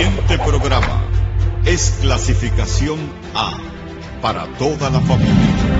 siguiente programa es clasificación A para toda la familia.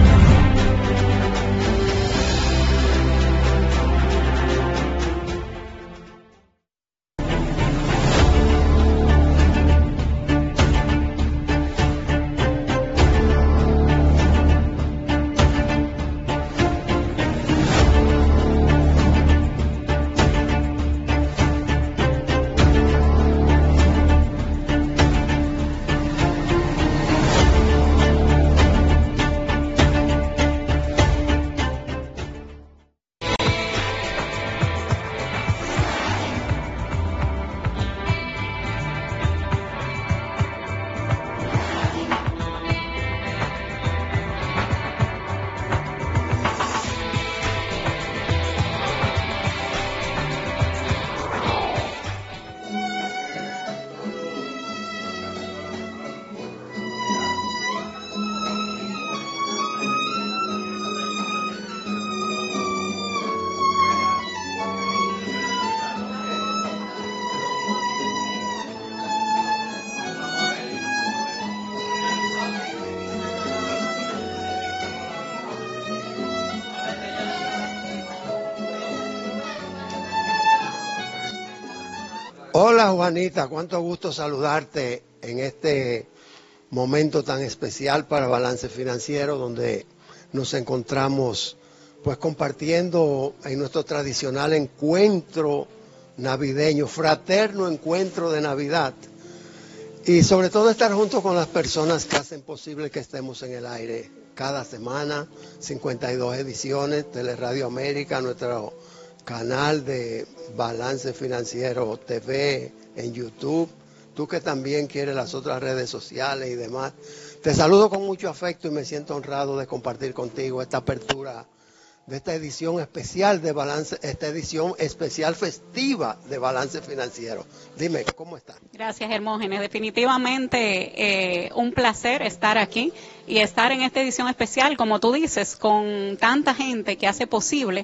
Hola Juanita, cuánto gusto saludarte en este momento tan especial para Balance Financiero, donde nos encontramos pues compartiendo en nuestro tradicional encuentro navideño, fraterno encuentro de Navidad, y sobre todo estar junto con las personas que hacen posible que estemos en el aire cada semana. 52 ediciones, Teleradio América, nuestro canal de Balance Financiero TV en YouTube, tú que también quieres las otras redes sociales y demás. Te saludo con mucho afecto y me siento honrado de compartir contigo esta apertura de esta edición especial de Balance, esta edición especial festiva de Balance Financiero. Dime, ¿cómo estás? Gracias, Hermógenes. Definitivamente un placer estar aquí y estar en esta edición especial, como tú dices, con tanta gente que hace posible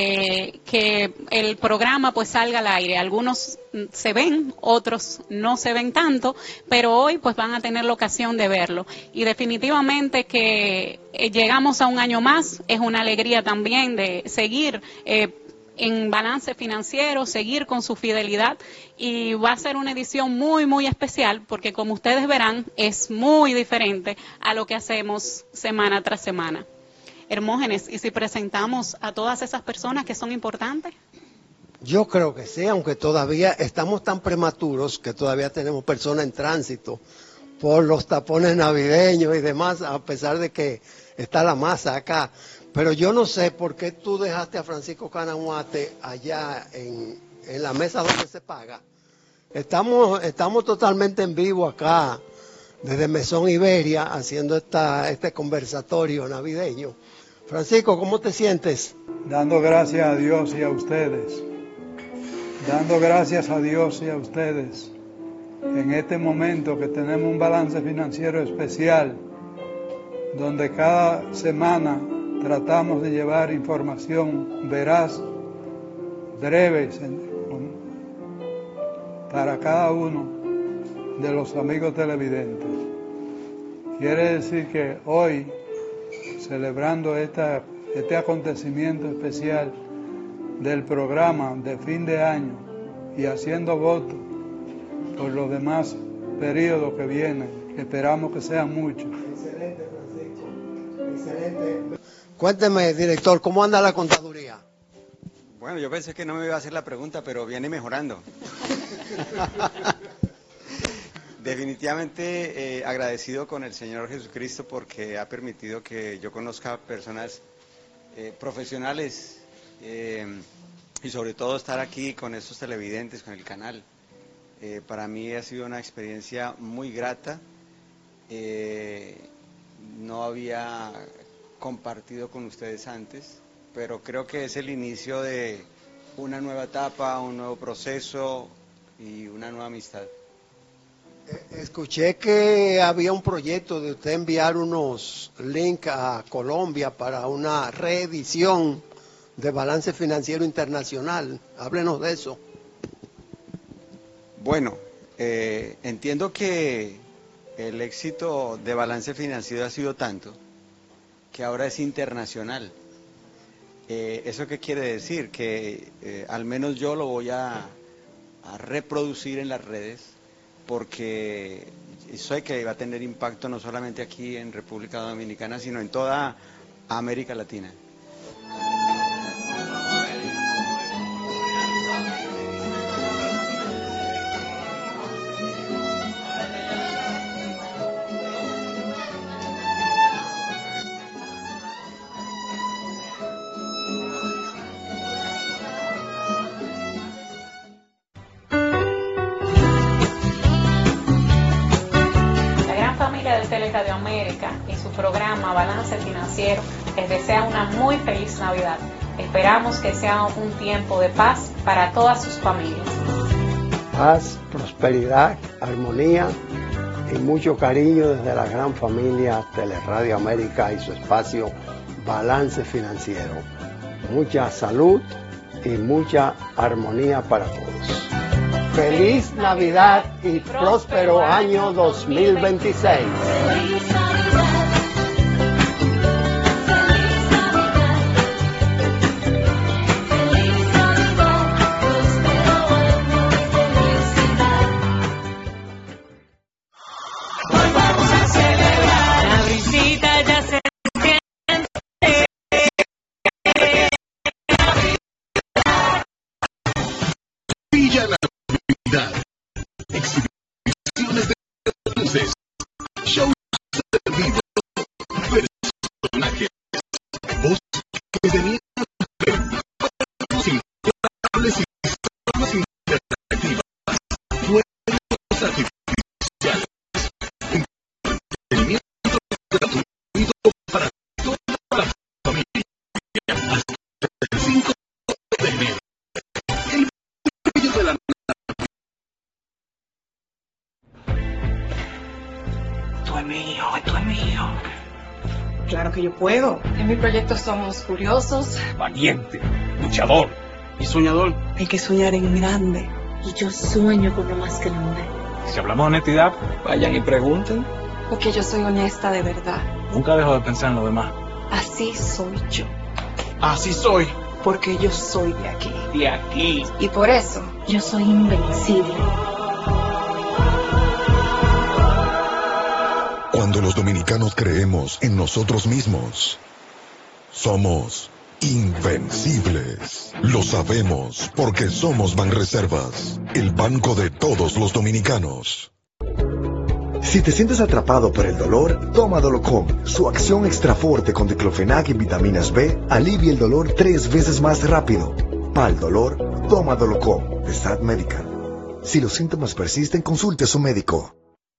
que el programa pues salga al aire. Algunos se ven, otros no se ven tanto, pero hoy pues van a tener la ocasión de verlo. Y definitivamente que llegamos a un año más, es una alegría también de seguir en Balance Financiero, seguir con su fidelidad, y va a ser una edición muy, muy especial porque, como ustedes verán, es muy diferente a lo que hacemos semana tras semana. Hermógenes, ¿y si presentamos a todas esas personas que son importantes? Yo creo que sí, aunque todavía estamos tan prematuros que todavía tenemos personas en tránsito por los tapones navideños y demás, a pesar de que está la masa acá. Pero yo no sé por qué tú dejaste a Francisco Canamuate allá en la mesa donde se paga. Estamos totalmente en vivo acá, desde Mesón Iberia, haciendo este conversatorio navideño. Francisco, ¿cómo te sientes? Dando gracias a Dios y a ustedes. Dando gracias a Dios y a ustedes en este momento que tenemos un balance financiero especial, donde cada semana tratamos de llevar información veraz, breve, para cada uno de los amigos televidentes. Quiere decir que hoy, celebrando este acontecimiento especial del programa de fin de año y haciendo votos por los demás periodos que vienen, que esperamos que sean muchos. Excelente, Francisco. Excelente. Cuénteme, director, ¿cómo anda la contaduría? Bueno, yo pensé que no me iba a hacer la pregunta, pero viene mejorando. Definitivamente agradecido con el Señor Jesucristo porque ha permitido que yo conozca personas profesionales y sobre todo estar aquí con estos televidentes, con el canal. Para mí ha sido una experiencia muy grata. No había compartido con ustedes antes, pero creo que es el inicio de una nueva etapa, un nuevo proceso y una nueva amistad. Escuché que había un proyecto de usted enviar unos links a Colombia para una reedición de Balance Financiero Internacional. Háblenos de eso. Bueno, entiendo que el éxito de Balance Financiero ha sido tanto que ahora es internacional. ¿Eso qué quiere decir? Que al menos yo lo voy a reproducir en las redes, porque sé que va a tener impacto no solamente aquí en República Dominicana, sino en toda América Latina. Radio América y su programa Balance Financiero les desea una muy feliz Navidad. Esperamos que sea un tiempo de paz para todas sus familias. Paz, prosperidad, armonía y mucho cariño desde la gran familia Teleradio América y su espacio Balance Financiero. Mucha salud y mucha armonía para todos. Feliz Navidad y próspero año 2026. Exhibiciones de luces, shows de video, personajes, voces de niños, inflables y sistemas interactivas, fuegos artificiales, entretenimiento gratuito para toda la familia, hasta el 5 de enero. El brillo de la Esto es mío. Claro que yo puedo. En mi proyecto somos curiosos, valiente, luchador y soñador. hay que soñar en grande. Y yo sueño con lo más grande. Si hablamos de honestidad, vayan y pregunten. Porque yo soy honesta de verdad. Nunca dejo de pensar en lo demás. Así soy yo. Así soy. Porque yo soy de aquí. De aquí. Y por eso Yo soy invencible. Cuando los dominicanos creemos en nosotros mismos, somos invencibles. Lo sabemos porque somos Banreservas, el banco de todos los dominicanos. Si te sientes atrapado por el dolor, toma Dolocom. Su acción extra fuerte con diclofenac y vitaminas B alivia el dolor 3 veces más rápido. Para el dolor, toma Dolocom de Stat Medical. Si los síntomas persisten, consulte a su médico.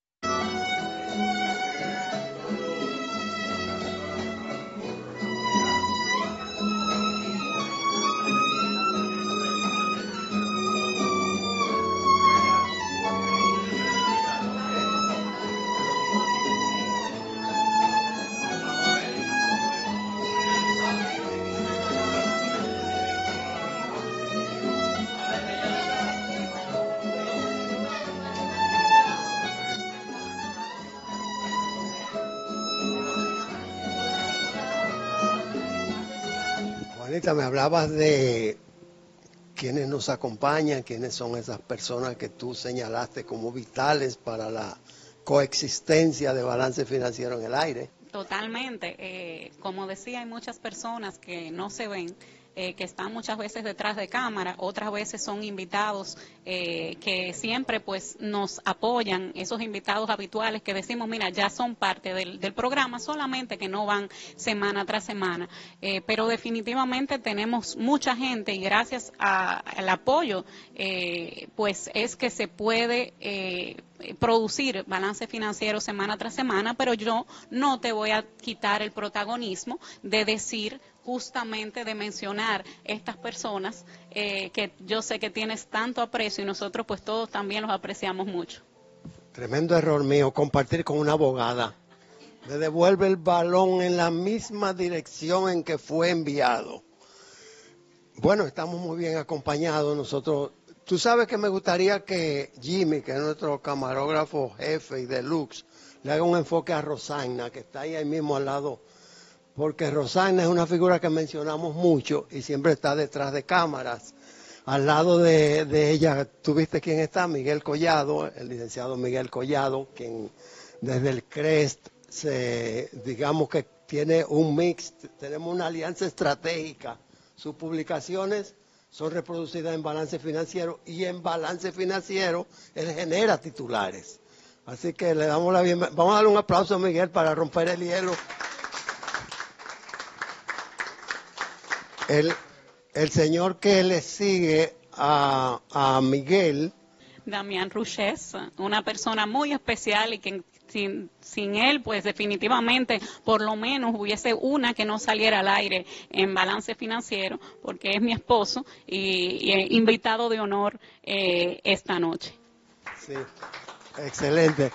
Juanita, me hablabas de quiénes nos acompañan, quiénes son esas personas que tú señalaste como vitales para la coexistencia de Balance Financiero en el aire. Totalmente. Como decía, hay muchas personas que no se ven, que están muchas veces detrás de cámara, otras veces son invitados que siempre pues nos apoyan, esos invitados habituales que decimos, mira, ya son parte del programa, solamente que no van semana tras semana, pero definitivamente tenemos mucha gente y gracias al apoyo pues es que se puede producir Balance Financiero semana tras semana, pero yo no te voy a quitar el protagonismo de decir justamente, de mencionar estas personas que yo sé que tienes tanto aprecio y nosotros pues todos también los apreciamos mucho. Tremendo error mío, compartir con una abogada. Me devuelve el balón en la misma dirección en que fue enviado. Bueno, estamos muy bien acompañados. Nosotros Tú sabes que me gustaría que Jimmy, que es nuestro camarógrafo jefe y deluxe, le haga un enfoque a Rosana, que está ahí mismo al lado, porque Rosana es una figura que mencionamos mucho y siempre está detrás de cámaras. Al lado de ella, ¿tú viste quién está? Miguel Collado, el licenciado Miguel Collado, quien desde el CREST, digamos que tiene un mix, tenemos una alianza estratégica. Sus publicaciones son reproducidas en Balance Financiero y en Balance Financiero él genera titulares. Así que le damos la bienvenida. Vamos a darle un aplauso a Miguel para romper el hielo. El señor que le sigue a Miguel. Damián Ruches, una persona muy especial y que sin él, pues definitivamente, por lo menos hubiese una que no saliera al aire en Balance Financiero, porque es mi esposo y invitado de honor esta noche. Sí, excelente.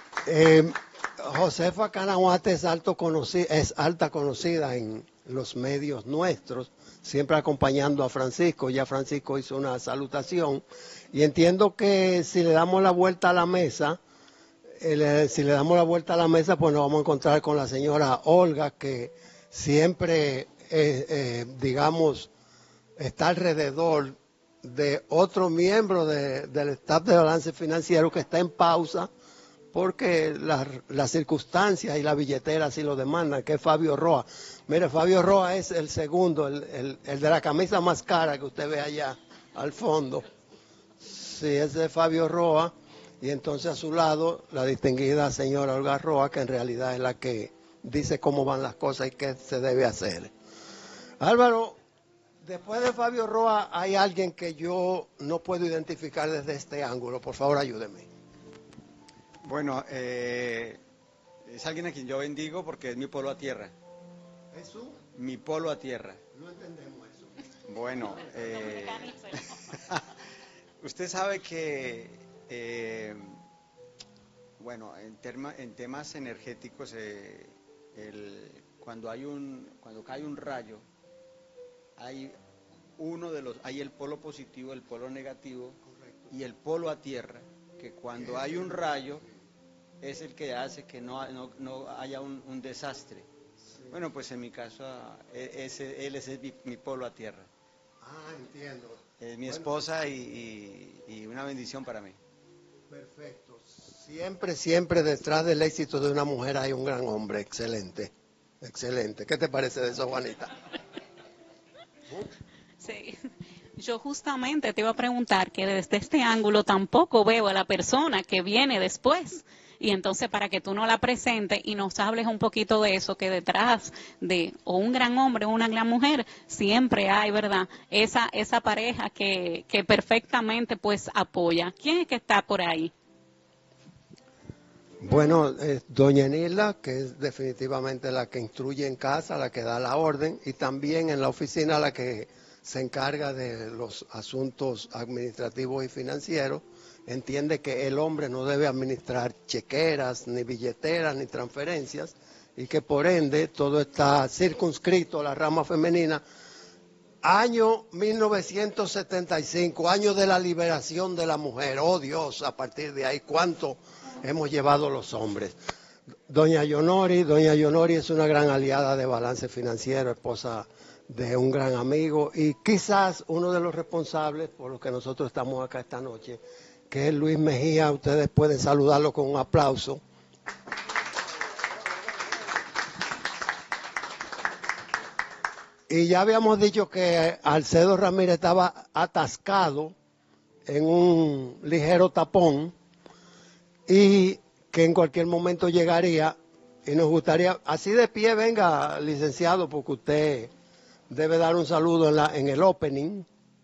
Josefa Canahuate es alta conocida en los medios nuestros, siempre acompañando a Francisco. Ya Francisco hizo una salutación y entiendo que si le damos la vuelta a la mesa, pues nos vamos a encontrar con la señora Olga, que siempre, digamos, está alrededor de otro miembro del staff de Balance Financiero que está en pausa porque las circunstancias y la billetera así lo demandan, que es Fabio Roa. Mire, Fabio Roa es el segundo, el de la camisa más cara que usted ve allá al fondo. Sí, ese es Fabio Roa. Y entonces a su lado la distinguida señora Olga Roa, que en realidad es la que dice cómo van las cosas y qué se debe hacer. Álvaro, después de Fabio Roa hay alguien que yo no puedo identificar desde este ángulo. Por favor, ayúdeme. Bueno, es alguien a quien yo bendigo porque es mi polo a tierra. ¿Es su? Mi polo a tierra. No entendemos eso. Bueno, usted sabe que... bueno, en temas energéticos, cuando cae un rayo, hay el polo positivo, el polo negativo. Correcto. Y el polo a tierra, que cuando hay un rayo es el que hace que no haya un desastre. Sí. Bueno, pues en mi caso él es mi polo a tierra. Ah, entiendo. Es mi esposa y una bendición para mí. Perfecto. Siempre detrás del éxito de una mujer hay un gran hombre. Excelente. Excelente. ¿Qué te parece de eso, Juanita? Sí. Yo justamente te iba a preguntar que desde este ángulo tampoco veo a la persona que viene después. Y entonces para que tú nos la presentes y nos hables un poquito de eso, que detrás de o un gran hombre o una gran mujer, siempre hay, ¿verdad? Esa pareja que perfectamente pues apoya. ¿Quién es que está por ahí? Bueno, doña Nila, que es definitivamente la que instruye en casa, la que da la orden, y también en la oficina la que se encarga de los asuntos administrativos y financieros. Entiende que el hombre no debe administrar chequeras, ni billeteras, ni transferencias, y que por ende todo está circunscrito a la rama femenina. Año 1975, año de la liberación de la mujer. Oh Dios, a partir de ahí, ¿cuánto hemos llevado los hombres? Doña Yonori es una gran aliada de Balance Financiero, esposa de un gran amigo y quizás uno de los responsables por los que nosotros estamos acá esta noche, que es Luis Mejía. Ustedes pueden saludarlo con un aplauso. Y ya habíamos dicho que Alcedo Ramírez estaba atascado en un ligero tapón y que en cualquier momento llegaría, y nos gustaría, así de pie, venga, licenciado, porque usted debe dar un saludo en el opening.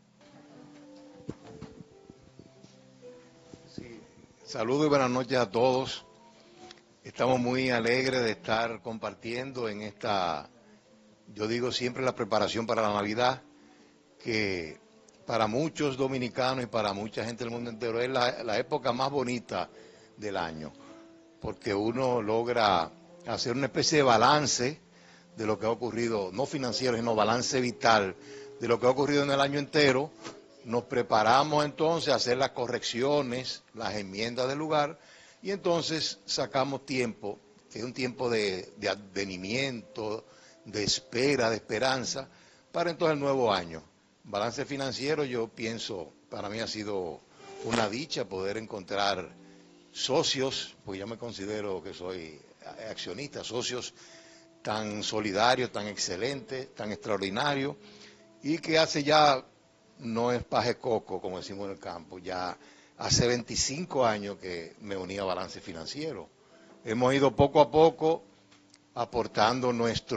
Saludos y buenas noches a todos. Estamos muy alegres de estar compartiendo en esta, yo digo siempre, la preparación para la Navidad, que para muchos dominicanos y para mucha gente del mundo entero es la época más bonita del año, porque uno logra hacer una especie de balance de lo que ha ocurrido, no financiero, sino balance vital, de lo que ha ocurrido en el año entero, nos preparamos entonces a hacer las correcciones, las enmiendas del lugar, y entonces sacamos tiempo, que es un tiempo de advenimiento, de espera, de esperanza, para entonces el nuevo año. Balance financiero, yo pienso, para mí ha sido una dicha poder encontrar socios, pues yo me considero que soy accionista, socios tan solidarios, tan excelentes, tan extraordinarios, y que hace ya, no es paje coco, como decimos en el campo, ya hace 25 años que me uní a Balance Financiero. Hemos ido poco a poco aportando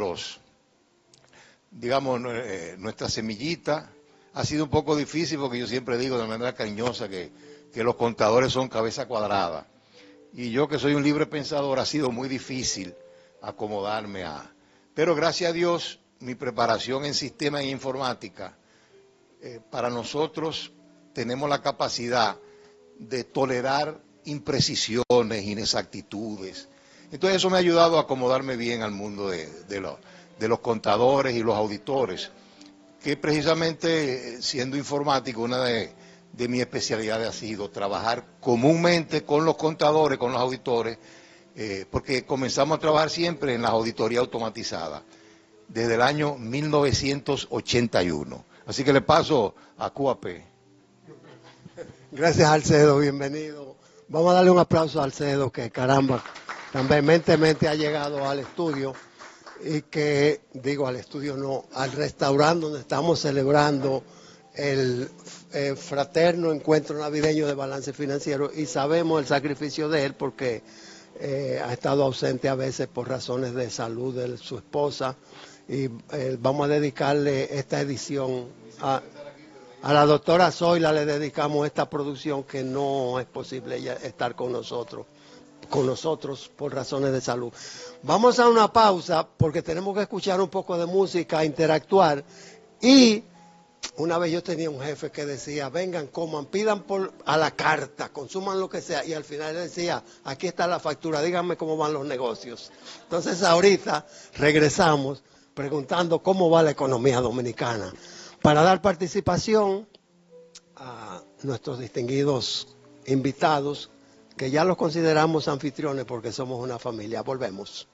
nuestra semillita. Ha sido un poco difícil porque yo siempre digo de manera cariñosa que los contadores son cabeza cuadrada. Y yo, que soy un libre pensador, ha sido muy difícil acomodarme a... Pero gracias a Dios, mi preparación en sistemas e informática, para nosotros tenemos la capacidad de tolerar imprecisiones, inexactitudes. Entonces eso me ha ayudado a acomodarme bien al mundo de los contadores y los auditores, que precisamente siendo informático, una de mis especialidades ha sido trabajar comúnmente con los contadores, con los auditores, porque comenzamos a trabajar siempre en las auditorías automatizadas, desde el año 1981. Así que le paso a QAP. Gracias, Alcedo, bienvenido. Vamos a darle un aplauso a Alcedo, que caramba, tan vehementemente ha llegado al estudio, y que, digo al estudio no, al restaurante donde estamos celebrando el fraterno encuentro navideño de Balance Financiero, y sabemos el sacrificio de él porque ha estado ausente a veces por razones de salud de su esposa, y vamos a dedicarle esta edición a la doctora Zoila, le dedicamos esta producción, que no es posible ella estar con nosotros por razones de salud. Vamos a una pausa porque tenemos que escuchar un poco de música, interactuar. Y una vez yo tenía un jefe que decía, vengan, coman, pidan a la carta, consuman lo que sea, y al final decía, aquí está la factura, díganme cómo van los negocios. Entonces ahorita regresamos preguntando cómo va la economía dominicana, para dar participación a nuestros distinguidos invitados, que ya los consideramos anfitriones porque somos una familia. Volvemos.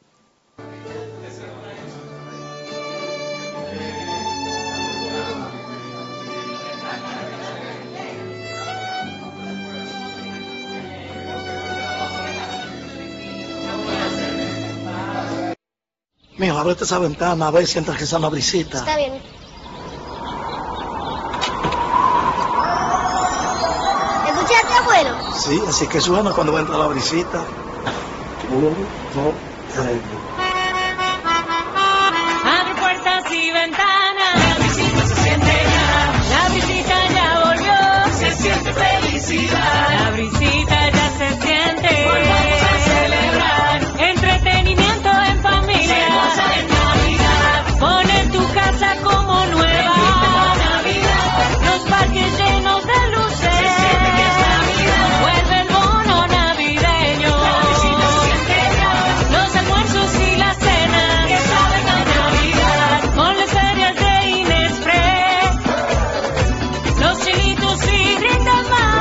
Mijo, ábrete esa ventana a ver si entra esa brisita. Está bien. ¿Escuchaste, abuelo? Sí, así que suena cuando entra la brisita. 1, 2, 3. Abre puertas y ventanas, la brisita se siente ya. La brisita ya volvió, se siente felicidad. La brisita ya se siente. Volvamos a celebrar. Entretenimiento en familia. Se goza en Navidad. Pone tu casa como nueva. Navidad. Los parques llenos de luces. Se siente que es Navidad. Vuelve el bono navideño. La brisita se siente ya. Los almuerzos y la cena. Que saben a Navidad. Con las ferias de Inexpress. Los chilitos y brindan más.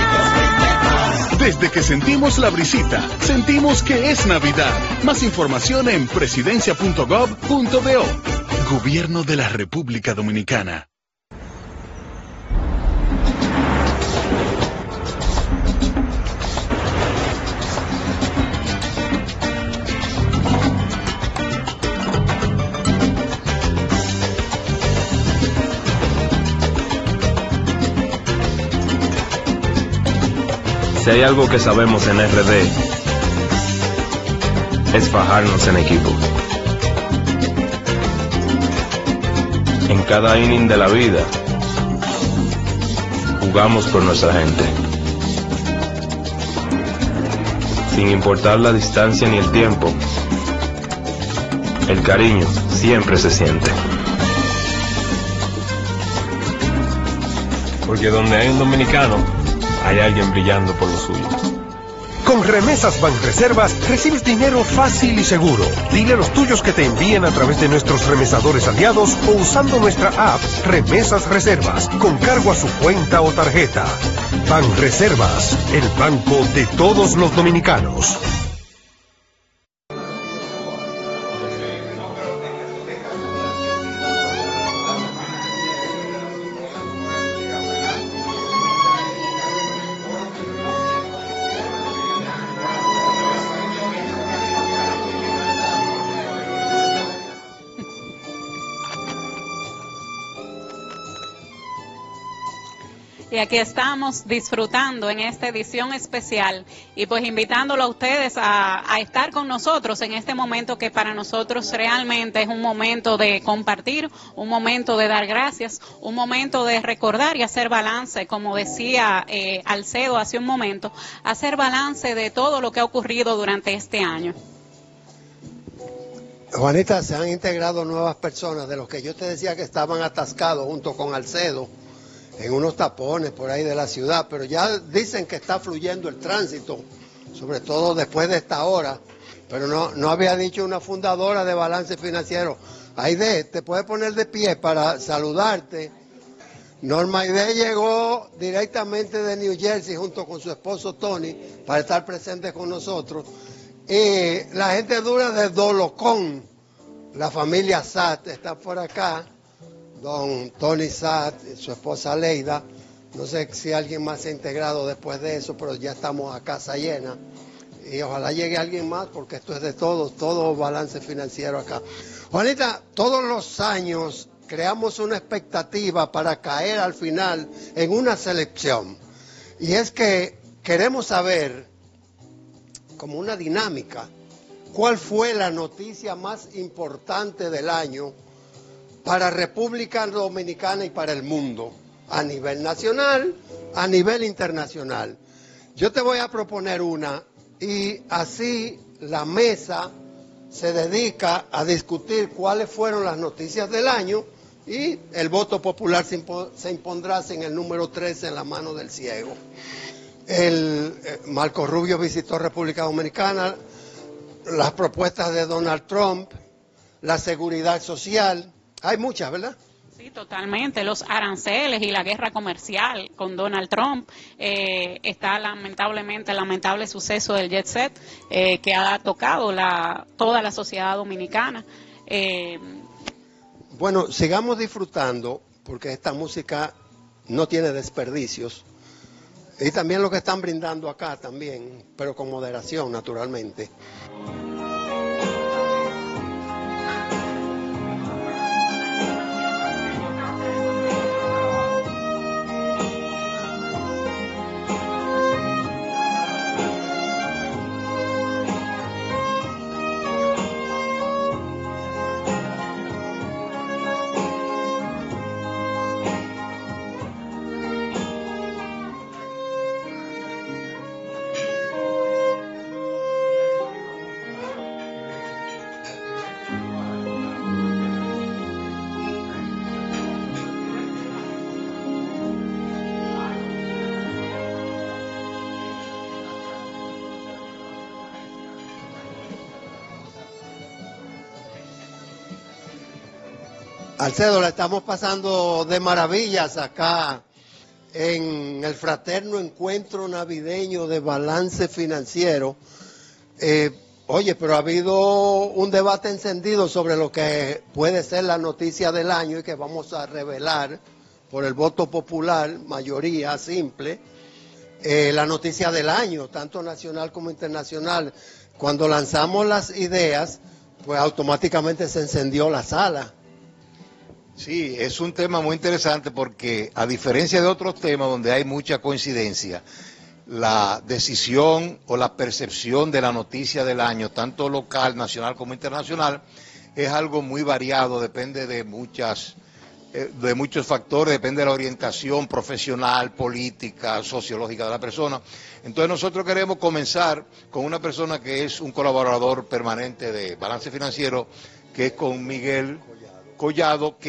Desde que sentimos la brisita, sentimos que es Navidad. Más información en presidencia.gov.do. Gobierno de la República Dominicana. Si hay algo que sabemos en RD, es fajarnos en equipo. En cada inning de la vida, jugamos por nuestra gente. Sin importar la distancia ni el tiempo, el cariño siempre se siente. Porque donde hay un dominicano, hay alguien brillando por lo suyo. Con Con Remesas Banreservas recibes dinero fácil y seguro. Dile a los tuyos que te envíen a través de nuestros remesadores aliados o usando nuestra app Remesas Reservas, con cargo a su cuenta o tarjeta. Banreservas, el banco de todos los dominicanos. Y aquí estamos disfrutando en esta edición especial y pues invitándolo a ustedes a estar con nosotros en este momento que para nosotros realmente es un momento de compartir, un momento de dar gracias, un momento de recordar y hacer balance, como decía Alcedo hace un momento, hacer balance de todo lo que ha ocurrido durante este año. Juanita, se han integrado nuevas personas de los que yo te decía que estaban atascados junto con Alcedo en unos tapones por ahí de la ciudad, pero ya dicen que está fluyendo el tránsito, sobre todo después de esta hora, pero no había dicho una fundadora de Balance Financiero. Aide, te puedes poner de pie para saludarte. Norma Aide llegó directamente de New Jersey junto con su esposo Tony para estar presente con nosotros. Y la gente dura de Dolocón, la familia Sat está por acá. Don Tony Sat, su esposa Leida, no sé si alguien más se ha integrado después de eso, pero ya estamos a casa llena y ojalá llegue alguien más porque esto es de todos, todo Balance Financiero acá. Juanita, todos los años creamos una expectativa para caer al final en una selección y es que queremos saber, como una dinámica, cuál fue la noticia más importante del año para República Dominicana y para el mundo, a nivel nacional, a nivel internacional. Yo te voy a proponer una y así la mesa se dedica a discutir cuáles fueron las noticias del año y el voto popular se impondrá en el número 13 en la mano del ciego. Marco Rubio visitó República Dominicana, las propuestas de Donald Trump, la seguridad social. Hay muchas, ¿verdad? Sí, totalmente. Los aranceles y la guerra comercial con Donald Trump. Está lamentablemente el lamentable suceso del jet set que ha tocado toda la sociedad dominicana. Bueno, sigamos disfrutando porque esta música no tiene desperdicios. Y también lo que están brindando acá también, pero con moderación, naturalmente. Alcedo, la estamos pasando de maravillas acá en el fraterno encuentro navideño de Balance Financiero. Oye, pero ha habido un debate encendido sobre lo que puede ser la noticia del año y que vamos a revelar por el voto popular, mayoría simple, la noticia del año, tanto nacional como internacional. Cuando lanzamos las ideas, pues automáticamente se encendió la sala. Sí, es un tema muy interesante porque a diferencia de otros temas donde hay mucha coincidencia, la decisión o la percepción de la noticia del año, tanto local, nacional como internacional, es algo muy variado, depende de muchos factores, depende de la orientación profesional, política, sociológica de la persona. Entonces nosotros queremos comenzar con una persona que es un colaborador permanente de Balance Financiero, que es con Miguel Collado, que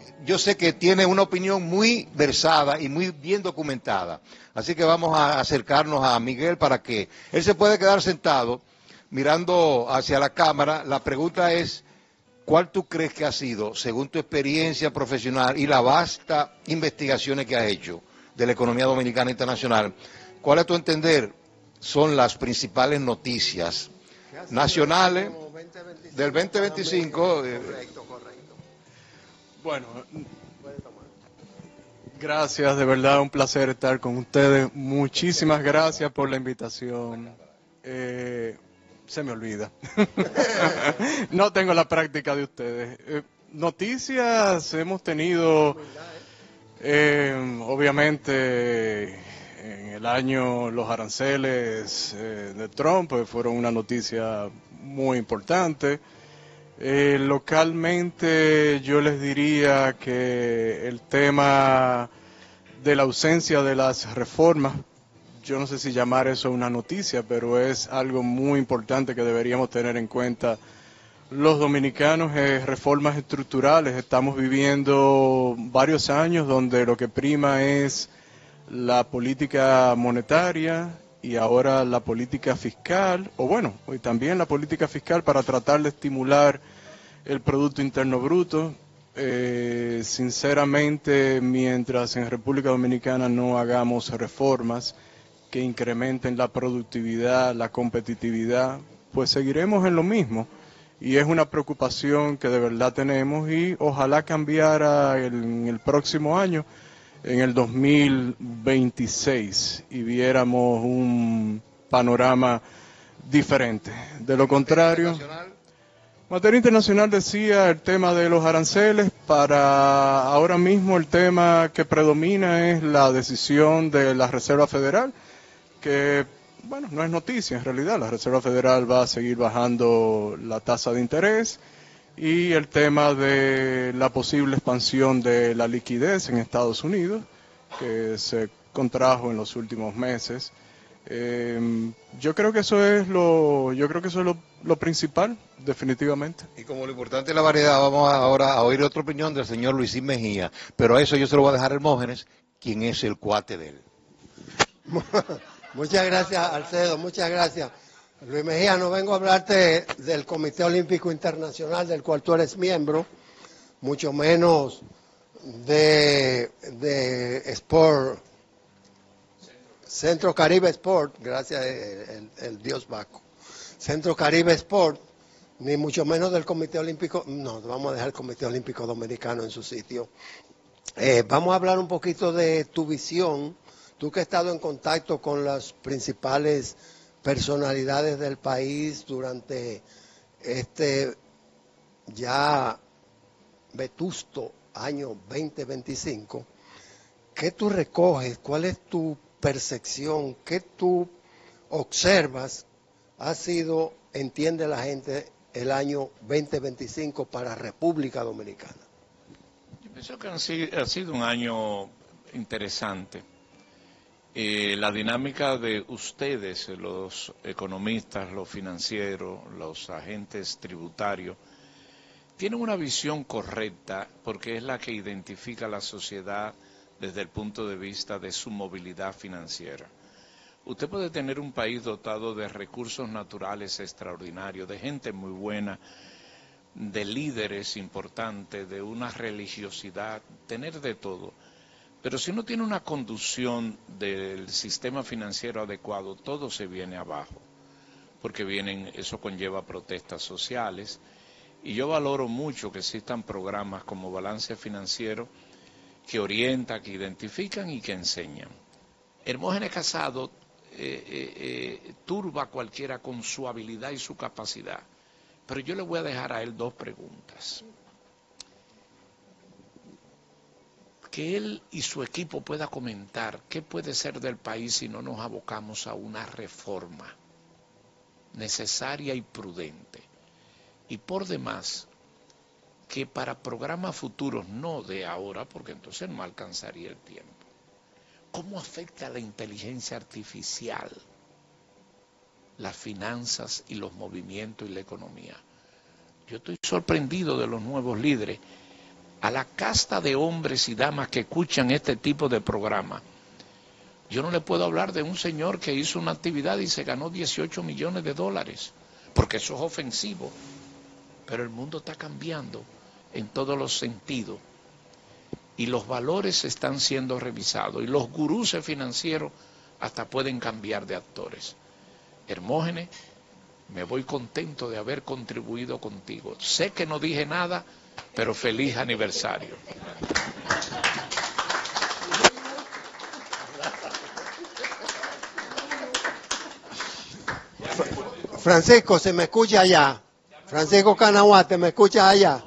yo sé que tiene una opinión muy versada y muy bien documentada. Así que vamos a acercarnos a Miguel para que él se pueda quedar sentado mirando hacia la cámara. La pregunta es, ¿cuál tú crees que ha sido, según tu experiencia profesional y la vasta investigaciones que has hecho de la economía dominicana internacional, cuál a tu entender son las principales noticias nacionales del 2025? Bueno, gracias, de verdad un placer estar con ustedes. Muchísimas gracias por la invitación. Se me olvida. No tengo la práctica de ustedes. Noticias hemos tenido, obviamente, en el año los aranceles de Trump fueron una noticia muy importante. Localmente yo les diría que el tema de la ausencia de las reformas, yo no sé si llamar eso una noticia, pero es algo muy importante que deberíamos tener en cuenta los dominicanos, reformas estructurales. Estamos viviendo varios años donde lo que prima es la política monetaria y ahora la política fiscal, o bueno, y también la política fiscal para tratar de estimular el Producto Interno Bruto. Sinceramente, mientras en República Dominicana no hagamos reformas que incrementen la productividad, la competitividad, pues seguiremos en lo mismo. Y es una preocupación que de verdad tenemos y ojalá cambiara en el próximo año, en el 2026, y viéramos un panorama diferente. De lo contrario, materia internacional decía el tema de los aranceles. Para ahora mismo el tema que predomina es la decisión de la Reserva Federal, que bueno, no es noticia en realidad. La Reserva Federal va a seguir bajando la tasa de interés, y el tema de la posible expansión de la liquidez en Estados Unidos, que se contrajo en los últimos meses. Yo creo que eso es lo principal, definitivamente. Y como lo importante es la variedad, vamos ahora a oír otra opinión del señor Luisín Mejía, pero a eso yo se lo voy a dejar a Hermógenes, quien es el cuate de él. Muchas gracias, Alcedo, muchas gracias. Luis Mejía, no vengo a hablarte del Comité Olímpico Internacional, del cual tú eres miembro, mucho menos de Sport, Centro Caribe Sport, gracias el Dios Baco, Centro Caribe Sport, ni mucho menos del Comité Olímpico. No, vamos a dejar el Comité Olímpico Dominicano en su sitio. Vamos a hablar un poquito de tu visión, tú que has estado en contacto con las principales personalidades del país durante este ya vetusto año 2025, ¿qué tú recoges? ¿Cuál es tu percepción? ¿Qué tú observas ha sido, entiende la gente, el año 2025 para República Dominicana? Yo pienso que ha sido un año interesante. La dinámica de ustedes, los economistas, los financieros, los agentes tributarios, tienen una visión correcta porque es la que identifica a la sociedad desde el punto de vista de su movilidad financiera. Usted puede tener un país dotado de recursos naturales extraordinarios, de gente muy buena, de líderes importantes, de una religiosidad, tener de todo. Pero si no tiene una conducción del sistema financiero adecuado, todo se viene abajo, porque eso conlleva protestas sociales, y yo valoro mucho que existan programas como Balance Financiero que orientan, que identifican y que enseñan. Hermógenes Casado turba a cualquiera con su habilidad y su capacidad, pero yo le voy a dejar a él dos preguntas. Que él y su equipo pueda comentar qué puede ser del país si no nos abocamos a una reforma necesaria y prudente. Y por demás, que para programas futuros, no de ahora, porque entonces no alcanzaría el tiempo, ¿cómo afecta la inteligencia artificial las finanzas y los movimientos y la economía? Yo estoy sorprendido de los nuevos líderes. a la casta de hombres y damas que escuchan este tipo de programa, yo no le puedo hablar de un señor que hizo una actividad y se ganó 18 millones de dólares, porque eso es ofensivo. Pero el mundo está cambiando en todos los sentidos y los valores están siendo revisados y los gurús financieros hasta pueden cambiar de actores. Hermógenes, me voy contento de haber contribuido contigo. Sé que no dije nada, pero feliz aniversario. Francisco, ¿se me escucha allá? Francisco Canahuate, ¿me escuchas allá?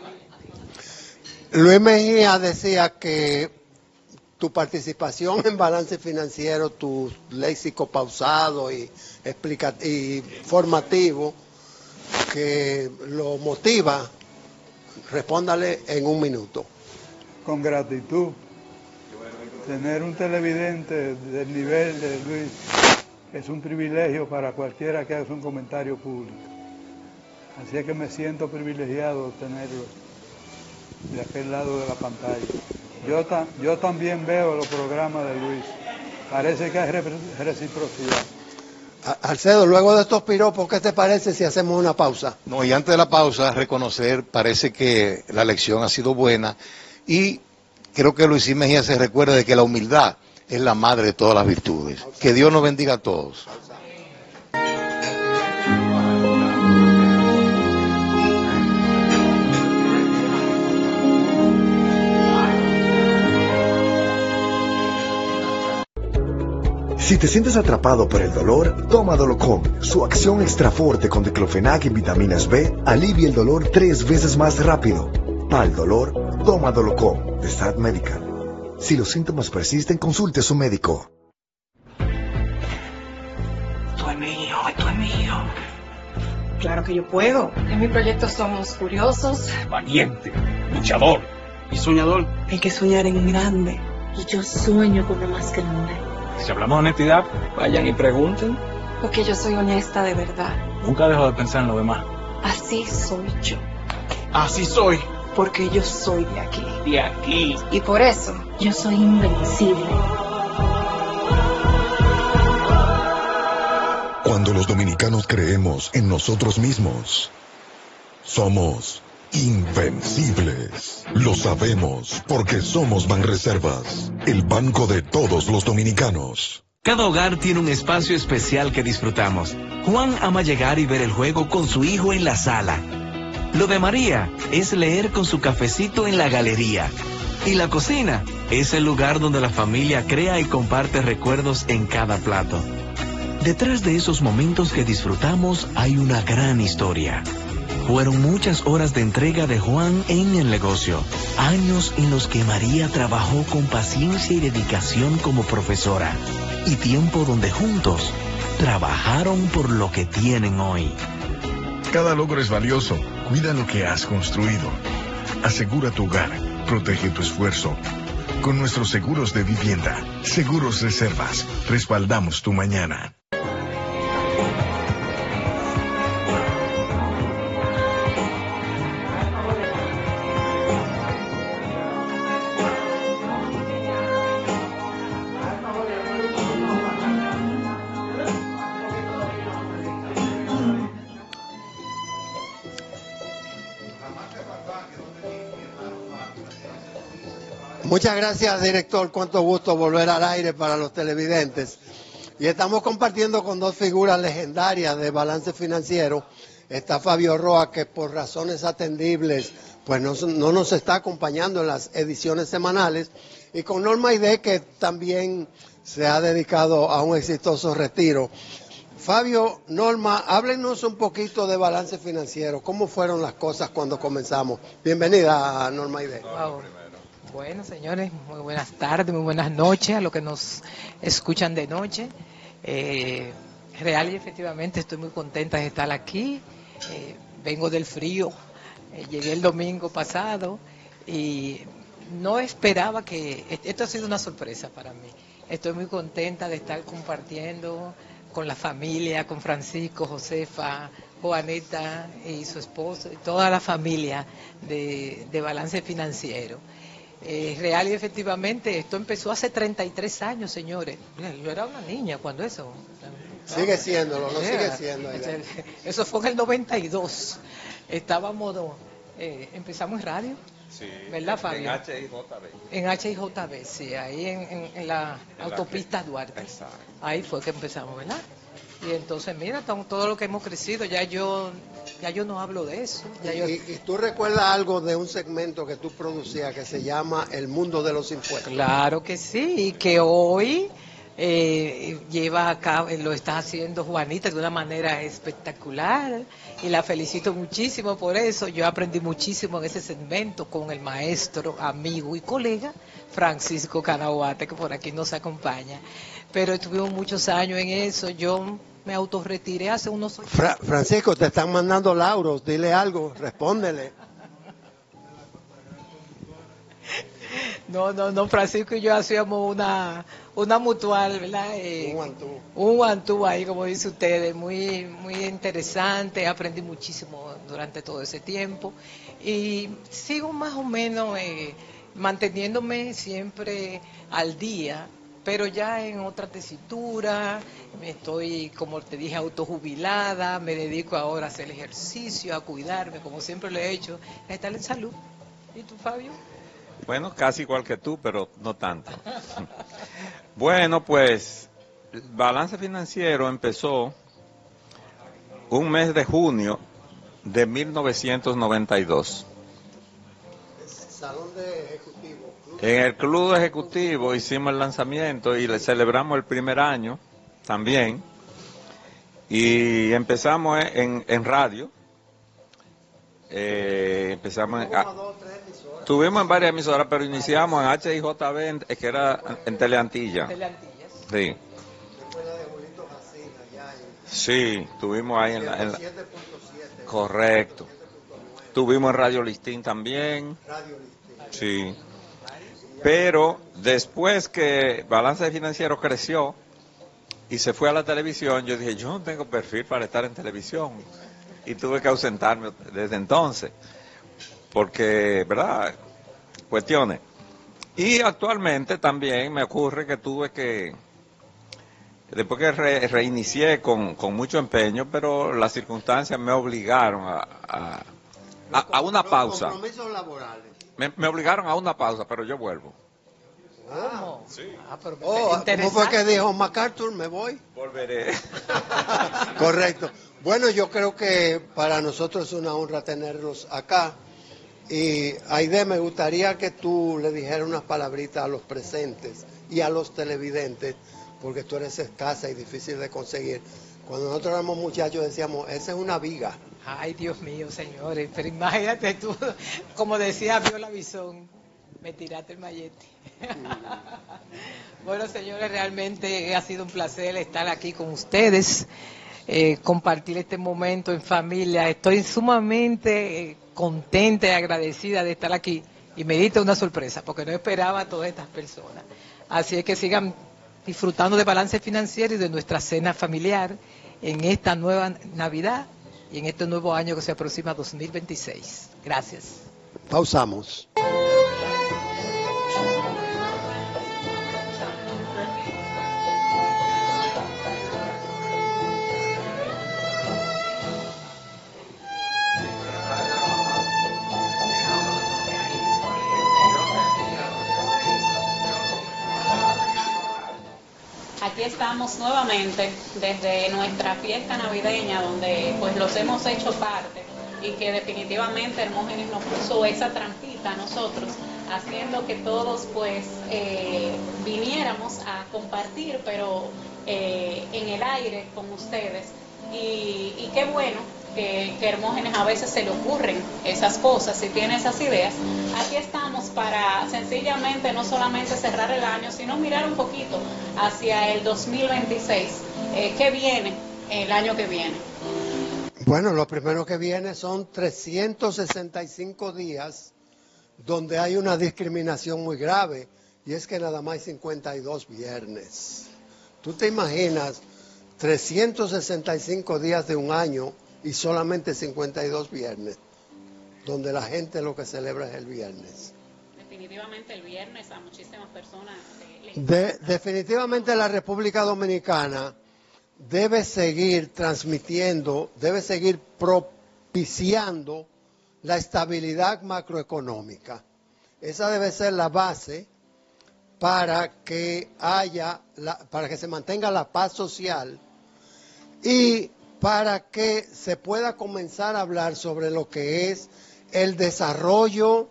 Luis Mejía decía que tu participación en balance financiero, tu léxico pausado y formativo, que lo motiva, respóndale en un minuto. Con gratitud. Tener un televidente del nivel de Luis es un privilegio para cualquiera que haga un comentario público. Así es que me siento privilegiado tenerlo de aquel lado de la pantalla. Yo también veo los programas de Luis. Parece que hay reciprocidad. Alcedo, luego de estos piropos, ¿qué te parece si hacemos una pausa? No, y antes de la pausa, reconocer, parece que la lección ha sido buena y creo que Luis Mejía se recuerda de que la humildad es la madre de todas las virtudes. Que Dios nos bendiga a todos. Si te sientes atrapado por el dolor, toma Dolocom. Su acción extra fuerte con diclofenac y vitaminas B alivia el dolor 3 veces más rápido. Para el dolor, toma Dolocom de Start Medical. Si los síntomas persisten, consulte a su médico. Tú es mío, tú es mío. Claro que yo puedo. En mi proyecto somos curiosos, Valiente, luchador y soñador. hay que soñar en grande. Y yo sueño con lo más grande. Si hablamos de honestidad, vayan y pregunten. Porque yo soy honesta de verdad. Nunca dejo de pensar en lo demás. Así soy yo. Así soy. Porque yo soy de aquí. De aquí. Y por eso Yo soy invencible. Cuando los dominicanos creemos en nosotros mismos, somos invencibles. Lo sabemos porque somos Banreservas, el banco de todos los dominicanos. Cada hogar tiene un espacio especial que disfrutamos. Juan ama llegar y ver el juego con su hijo en la sala. Lo de María es leer con su cafecito en la galería. Y la cocina es el lugar donde la familia crea y comparte recuerdos en cada plato. Detrás de esos momentos que disfrutamos hay una gran historia. Fueron muchas horas de entrega de Juan en el negocio, años en los que María trabajó con paciencia y dedicación como profesora, y tiempo donde juntos trabajaron por lo que tienen hoy. Cada logro es valioso. Cuida lo que has construido. Asegura tu hogar. Protege tu esfuerzo. Con nuestros seguros de vivienda, Seguros Reservas, respaldamos tu mañana. Muchas gracias, director. Cuánto gusto volver al aire para los televidentes. Y estamos compartiendo con dos figuras legendarias de balance financiero. Está Fabio Roa, que por razones atendibles pues no nos está acompañando en las ediciones semanales. Y con Norma Aide, que también se ha dedicado a un exitoso retiro. Fabio, Norma, háblenos un poquito de balance financiero. ¿Cómo fueron las cosas cuando comenzamos? Bienvenida, Norma Aide. Wow. Bueno, señores, muy buenas tardes, muy buenas noches a los que nos escuchan de noche. Real y efectivamente estoy muy contenta de estar aquí. Vengo del frío, llegué el domingo pasado y no esperaba que... Esto ha sido una sorpresa para mí. Estoy muy contenta de estar compartiendo con la familia, con Francisco, Josefa, Juanita y su esposo, y toda la familia de Balance Financiero. Real y efectivamente, esto empezó hace 33 años, señores. Yo era una niña cuando eso. Sigue siéndolo, lo sigue siendo. Eso fue en el 92. Estábamos, empezamos en radio. Sí, ¿verdad, Fabio? en HIJB. En HIJB, sí, ahí en la autopista Duarte. Exacto. Ahí fue que empezamos, ¿verdad? Y entonces, mira, todo lo que hemos crecido, ya yo no hablo de eso. ¿Y tú recuerdas algo de un segmento que tú producías que se llama El Mundo de los Impuestos? Claro que sí, y que hoy lleva a cabo, lo está haciendo Juanita de una manera espectacular y la felicito muchísimo por eso. Yo aprendí muchísimo en ese segmento con el maestro, amigo y colega Francisco Canahuate, que por aquí nos acompaña. Pero estuvimos muchos años en eso. Yo me autorretiré hace unos 8 años. Francisco, te están mandando lauros, dile algo, respóndele. No, Francisco y yo hacíamos una mutual, ¿verdad? Un one-two ahí, como dice ustedes, muy interesante. Aprendí muchísimo durante todo ese tiempo y sigo más o menos manteniéndome siempre al día, pero ya en otra tesitura. Estoy, como te dije, autojubilada, me dedico ahora a hacer ejercicio, a cuidarme, como siempre lo he hecho, a estar en salud. ¿Y tú, Fabio? Bueno, casi igual que tú, pero no tanto. Bueno, pues, Balance Financiero empezó un mes de junio de 1992. Salón de Ejecutivo. En el Club Ejecutivo hicimos el lanzamiento y le celebramos el primer año también. Y empezamos en radio. Empezamos estuvimos en varias emisoras, pero iniciamos en HIJB, que era en Teleantilla. Sí. Sí, estuvimos ahí en la correcto. Estuvimos en Radio Listín también. Sí. Pero después que Balance Financiero creció y se fue a la televisión, yo dije, yo no tengo perfil para estar en televisión. Y tuve que ausentarme desde entonces, porque, ¿verdad? Cuestiones. Y actualmente también me ocurre que tuve que, después que reinicié con mucho empeño, pero las circunstancias me obligaron a una pausa. Compromisos laborales. Me obligaron a una pausa, pero yo vuelvo. ¿Cómo? Sí. ¿Cómo fue que dijo MacArthur? ¿Me voy? Volveré. Correcto. Bueno, yo creo que para nosotros es una honra tenerlos acá. Y Aide, me gustaría que tú le dijeras unas palabritas a los presentes y a los televidentes, porque tú eres escasa y difícil de conseguir. Cuando nosotros éramos muchachos decíamos, esa es una viga. Ay, Dios mío, señores, pero imagínate tú, como decía Viola Bisón, me tiraste el mallete. Bueno, señores, realmente ha sido un placer estar aquí con ustedes, compartir este momento en familia. Estoy sumamente contenta y agradecida de estar aquí y me diste una sorpresa porque no esperaba a todas estas personas. Así es que sigan disfrutando de Balance Financiero y de nuestra cena familiar en esta nueva Navidad y en este nuevo año que se aproxima 2026. Gracias. Pausamos. Aquí estamos nuevamente desde nuestra fiesta navideña, donde pues los hemos hecho parte y que definitivamente Hermógenes nos puso esa trampita a nosotros, haciendo que todos pues viniéramos a compartir, pero en el aire con ustedes. Y qué bueno que Hermógenes a veces se le ocurren esas cosas y tiene esas ideas. Aquí estamos para sencillamente no solamente cerrar el año, sino mirar un poquito hacia el 2026. ¿Qué viene el año que viene? Bueno, lo primero que viene son 365 días donde hay una discriminación muy grave, y es que nada más hay 52 viernes. ¿Tú te imaginas 365 días de un año y solamente 52 viernes, donde la gente lo que celebra es el viernes. Definitivamente el viernes a muchísimas personas definitivamente la República Dominicana debe seguir transmitiendo, debe seguir propiciando la estabilidad macroeconómica. Esa debe ser la base para que para que se mantenga la paz social y para que se pueda comenzar a hablar sobre lo que es el desarrollo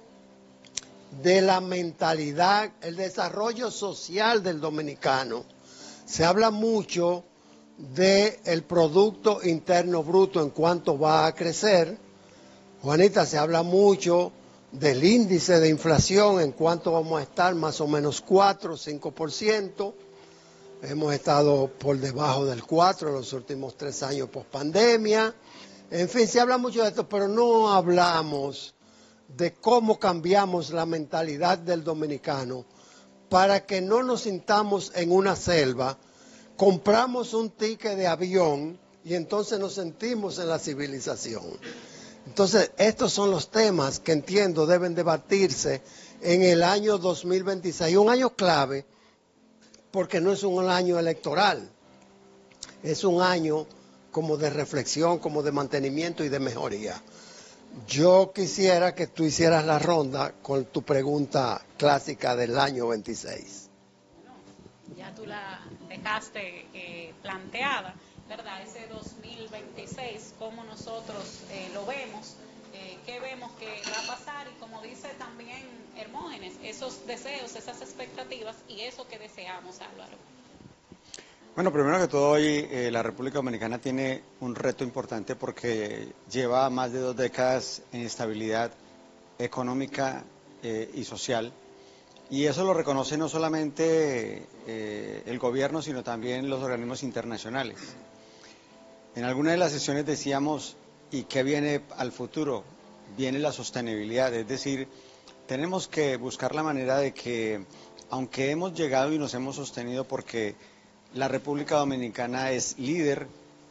de la mentalidad, el desarrollo social del dominicano. Se habla mucho del Producto Interno Bruto en cuanto va a crecer. Juanita, se habla mucho del índice de inflación en cuanto vamos a estar, más o menos 4 o 5%. Hemos estado por debajo del 4 en los últimos 3 años post pandemia. En fin, se habla mucho de esto, pero no hablamos de cómo cambiamos la mentalidad del dominicano para que no nos sintamos en una selva, compramos un ticket de avión y entonces nos sentimos en la civilización. Entonces, estos son los temas que entiendo deben debatirse en el año 2026, un año clave, porque no es un año electoral, es un año como de reflexión, como de mantenimiento y de mejoría. Yo quisiera que tú hicieras la ronda con tu pregunta clásica del año 26. Ya tú la dejaste planteada, ¿verdad? Ese 2026, cómo nosotros lo vemos, qué vemos que va a pasar y como dice también Hermógenes, esos deseos, esas expectativas y eso que deseamos, Álvaro. Bueno, primero que todo, hoy la República Dominicana tiene un reto importante porque lleva más de 2 décadas en estabilidad económica y social. Y eso lo reconoce no solamente el gobierno, sino también los organismos internacionales. En alguna de las sesiones decíamos, ¿y qué viene al futuro? Viene la sostenibilidad, es decir, tenemos que buscar la manera de que, aunque hemos llegado y nos hemos sostenido porque la República Dominicana es líder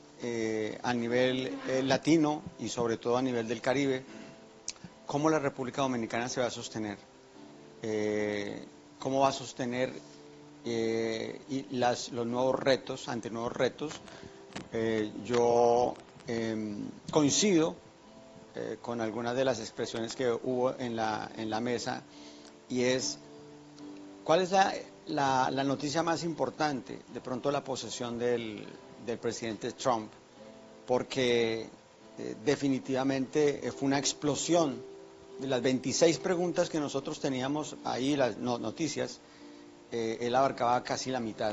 a nivel latino y sobre todo a nivel del Caribe, ¿cómo la República Dominicana se va a sostener? ¿Cómo va a sostener los nuevos retos, ante nuevos retos? Yo coincido con algunas de las expresiones que hubo en la mesa y es, ¿cuál es la noticia más importante? De pronto la posesión del presidente Trump, porque definitivamente fue una explosión de las 26 preguntas que nosotros teníamos ahí, las noticias, él abarcaba casi la mitad.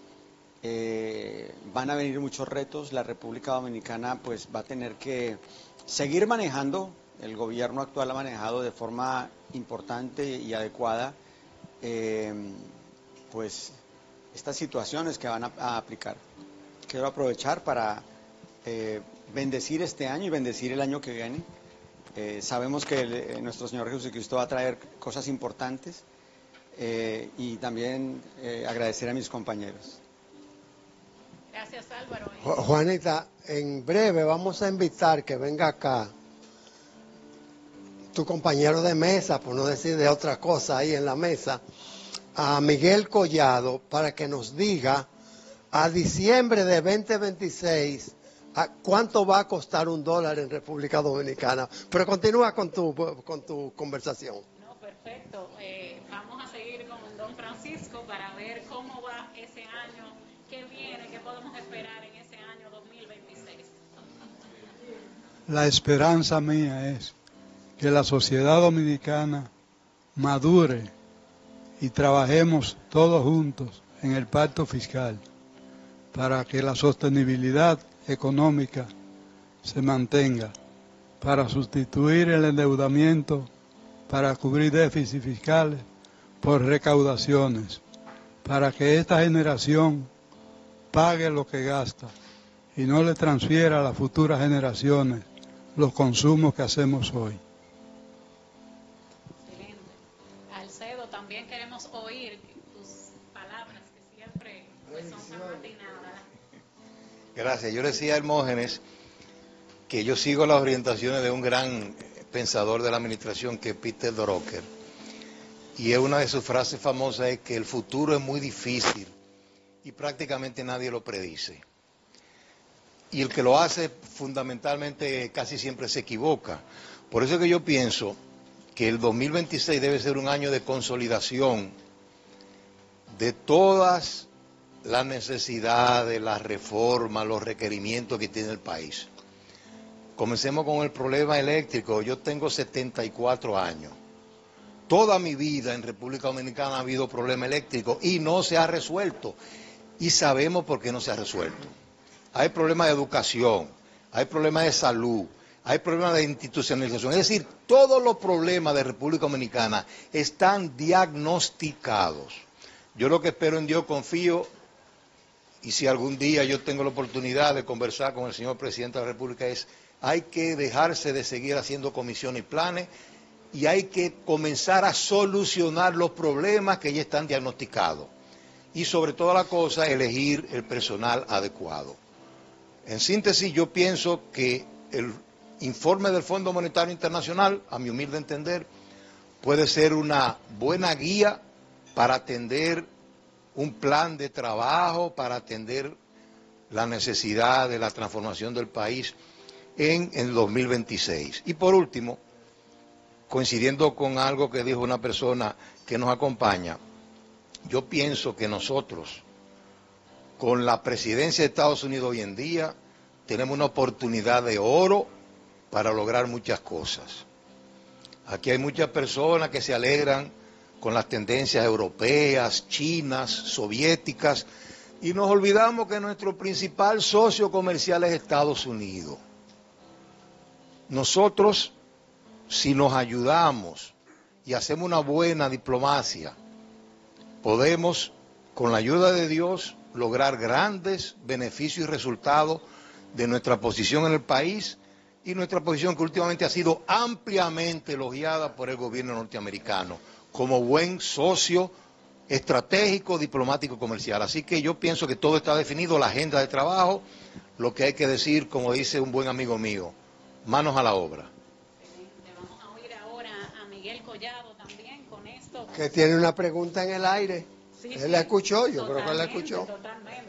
Van a venir muchos retos, la República Dominicana pues va a tener que seguir manejando, el gobierno actual ha manejado de forma importante y adecuada pues estas situaciones que van a aplicar. Quiero aprovechar para bendecir este año y bendecir el año que viene. Sabemos que nuestro Señor Jesucristo va a traer cosas importantes y también agradecer a mis compañeros. Gracias, Álvaro. Juanita, en breve vamos a invitar que venga acá tu compañero de mesa, por no decir de otra cosa ahí en la mesa, a Miguel Collado, para que nos diga a diciembre de 2026 cuánto va a costar $1 en República Dominicana. Pero continúa con tu conversación. No, perfecto. Vamos a seguir con don Francisco para ver cómo va ese año que viene, qué podemos esperar en ese año 2026. La esperanza mía es que la sociedad dominicana madure y trabajemos todos juntos en el pacto fiscal para que la sostenibilidad económica se mantenga, para sustituir el endeudamiento, para cubrir déficits fiscales por recaudaciones, para que esta generación pague lo que gasta y no le transfiera a las futuras generaciones los consumos que hacemos hoy. Excelente. Alcedo, también queremos oír tus palabras que siempre pues, son tan atinadas. Gracias. Yo le decía a Hermógenes que yo sigo las orientaciones de un gran pensador de la administración, que es Peter Drucker. Y una de sus frases famosas es que el futuro es muy difícil y prácticamente nadie lo predice. Y el que lo hace fundamentalmente casi siempre se equivoca. Por eso es que yo pienso que el 2026 debe ser un año de consolidación de todas las necesidades, las reformas, los requerimientos que tiene el país. Comencemos con el problema eléctrico. Yo tengo 74 años. Toda mi vida en República Dominicana ha habido problema eléctrico y no se ha resuelto. Y sabemos por qué no se ha resuelto. Hay problemas de educación, hay problemas de salud, hay problemas de institucionalización. Es decir, todos los problemas de República Dominicana están diagnosticados. Yo lo que espero en Dios, confío, y si algún día yo tengo la oportunidad de conversar con el señor presidente de la República, es hay que dejarse de seguir haciendo comisiones y planes y hay que comenzar a solucionar los problemas que ya están diagnosticados. Y sobre toda la cosa, elegir el personal adecuado. En síntesis, yo pienso que el informe del Fondo Monetario Internacional, a mi humilde entender, puede ser una buena guía para atender un plan de trabajo, para atender la necesidad de la transformación del país en el 2026. Y por último, coincidiendo con algo que dijo una persona que nos acompaña, yo pienso que nosotros, con la presidencia de Estados Unidos hoy en día, tenemos una oportunidad de oro para lograr muchas cosas. Aquí hay muchas personas que se alegran con las tendencias europeas, chinas, soviéticas, y nos olvidamos que nuestro principal socio comercial es Estados Unidos. Nosotros, si nos ayudamos y hacemos una buena diplomacia, podemos, con la ayuda de Dios, lograr grandes beneficios y resultados de nuestra posición en el país y nuestra posición que últimamente ha sido ampliamente elogiada por el gobierno norteamericano como buen socio estratégico, diplomático, comercial. Así que yo pienso que todo está definido, la agenda de trabajo, lo que hay que decir, como dice un buen amigo mío, manos a la obra. Le vamos a oír ahora a Miguel Collado también con esto. Que tiene una pregunta en el aire. Sí, Él la escuchó, yo creo que él la totalmente, escuchó. Totalmente.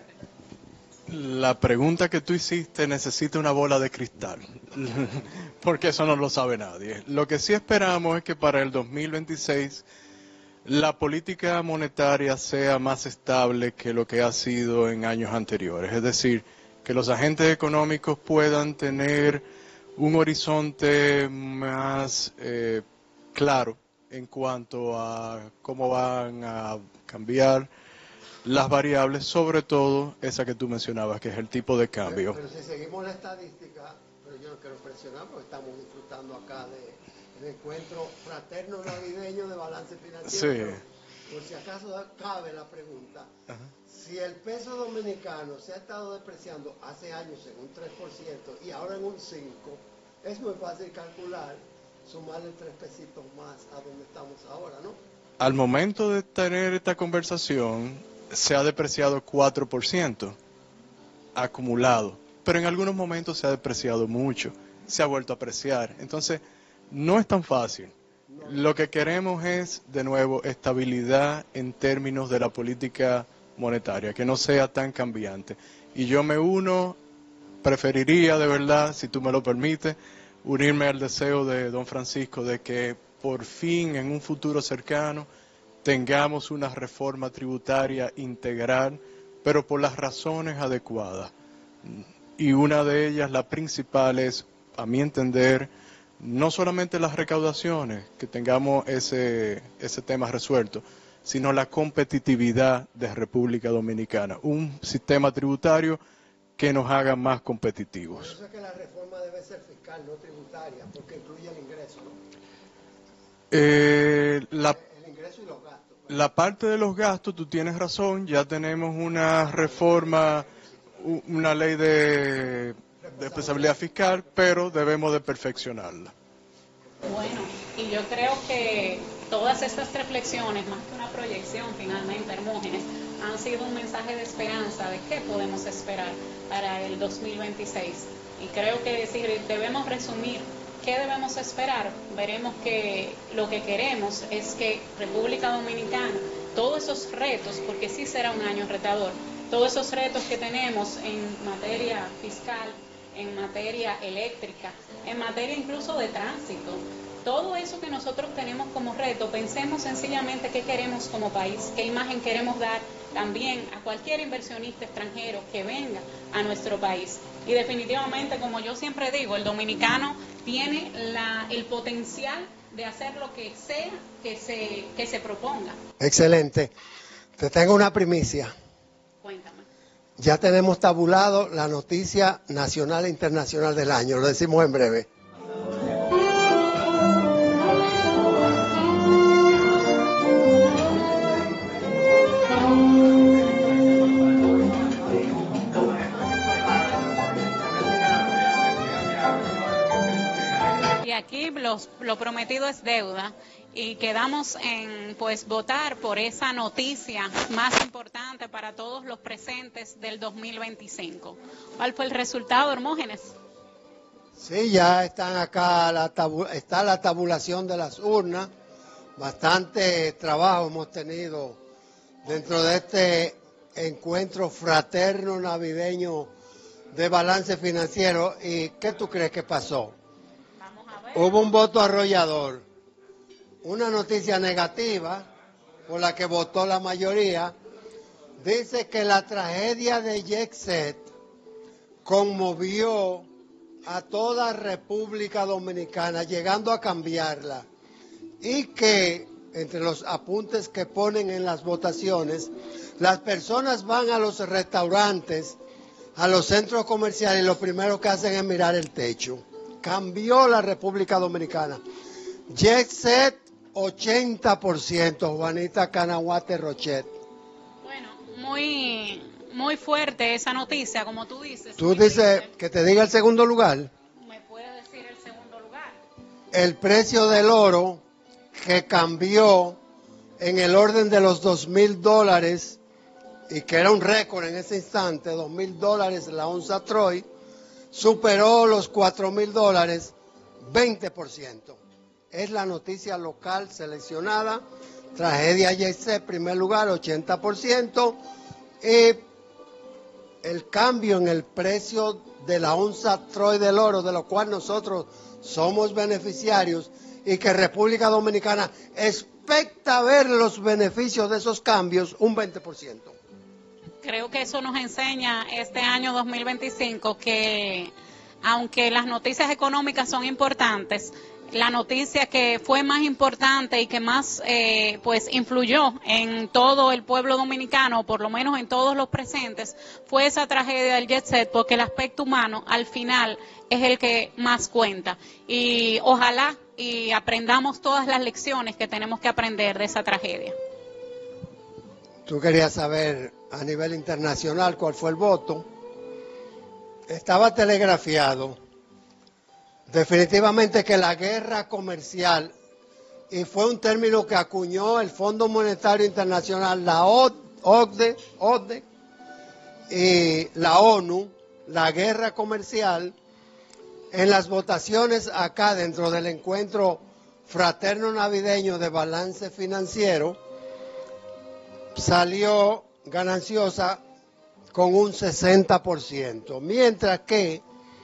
La pregunta que tú hiciste necesita una bola de cristal, porque eso no lo sabe nadie. Lo que sí esperamos es que para el 2026 la política monetaria sea más estable que lo que ha sido en años anteriores. Es decir, que los agentes económicos puedan tener un horizonte más claro en cuanto a cómo van a cambiar las variables, sobre todo esa que tú mencionabas, que es el tipo de cambio. Pero si seguimos la estadística, pero yo no quiero presionar porque estamos disfrutando acá del encuentro fraterno navideño de balance financiero. Sí. Por si acaso cabe la pregunta, si el peso dominicano se ha estado depreciando hace años en un 3% y ahora en un 5%, es muy fácil calcular, sumarle 3 pesitos más a donde estamos ahora, ¿no? Al momento de tener esta conversación, se ha depreciado 4% acumulado, pero en algunos momentos se ha depreciado mucho, se ha vuelto a apreciar. Entonces, no es tan fácil. Lo que queremos es, de nuevo, estabilidad en términos de la política monetaria, que no sea tan cambiante. Y yo me uno, preferiría de verdad, si tú me lo permites, unirme al deseo de don Francisco de que por fin en un futuro cercano tengamos una reforma tributaria integral, pero por las razones adecuadas. Y una de ellas, la principal, es, a mi entender, no solamente las recaudaciones, que tengamos ese tema resuelto, sino la competitividad de República Dominicana. Un sistema tributario que nos haga más competitivos. Por eso es que la reforma debe ser fiscal, no tributaria, porque incluye el ingreso, ¿no? El ingreso y los gastos. La parte de los gastos, tú tienes razón, ya tenemos una reforma, una ley de responsabilidad fiscal, pero debemos de perfeccionarla. Bueno, y yo creo que todas estas reflexiones, más que una proyección finalmente, Hermógenes, han sido un mensaje de esperanza de qué podemos esperar para el 2026. Y creo que si debemos resumir qué debemos esperar, veremos que lo que queremos es que República Dominicana, todos esos retos, porque sí será un año retador, todos esos retos que tenemos en materia fiscal, en materia eléctrica, en materia incluso de tránsito, todo eso que nosotros tenemos como reto, pensemos sencillamente qué queremos como país, qué imagen queremos dar también a cualquier inversionista extranjero que venga a nuestro país. Y definitivamente, como yo siempre digo, el dominicano tiene el potencial de hacer lo que sea que se proponga. Excelente. Te tengo una primicia. Cuéntame. Ya tenemos tabulado la noticia nacional e internacional del año. Lo decimos en breve. Y aquí lo prometido es deuda y quedamos en pues votar por esa noticia más importante para todos los presentes del 2025. ¿Cuál fue el resultado, Hermógenes? Sí, ya están acá, está la tabulación de las urnas. Bastante trabajo hemos tenido dentro de este encuentro fraterno navideño de balance financiero. ¿Y qué tú crees que pasó? Hubo un voto arrollador, una noticia negativa por la que votó la mayoría. Dice que la tragedia de Jet Set conmovió a toda República Dominicana, llegando a cambiarla, y que entre los apuntes que ponen en las votaciones, las personas van a los restaurantes, a los centros comerciales, y lo primero que hacen es mirar el techo. Cambió la República Dominicana. Jet Set 80%, Juanita Canahuate Rochet. Bueno, muy fuerte esa noticia, como tú dices. Tú dices que te diga el segundo lugar. ¿Me puede decir el segundo lugar? El precio del oro, que cambió en el orden de los $2,000, y que era un récord en ese instante, $2,000 la onza Troy, superó los $4,000, 20%. Es la noticia local seleccionada. Tragedia Jet, primer lugar, 80%. Y el cambio en el precio de la onza Troy del oro, de lo cual nosotros somos beneficiarios, y que República Dominicana expecta ver los beneficios de esos cambios, un 20%. Creo que eso nos enseña este año 2025 que, aunque las noticias económicas son importantes, la noticia que fue más importante y que más pues influyó en todo el pueblo dominicano, o por lo menos en todos los presentes, fue esa tragedia del Jet Set, porque el aspecto humano al final es el que más cuenta. Y ojalá y aprendamos todas las lecciones que tenemos que aprender de esa tragedia. Tú querías saber a nivel internacional cuál fue el voto. Estaba telegrafiado definitivamente que la guerra comercial, y fue un término que acuñó el Fondo Monetario Internacional, la OCDE y la ONU, la guerra comercial, en las votaciones acá dentro del encuentro fraterno navideño de balance financiero, salió gananciosa con un 60%, mientras que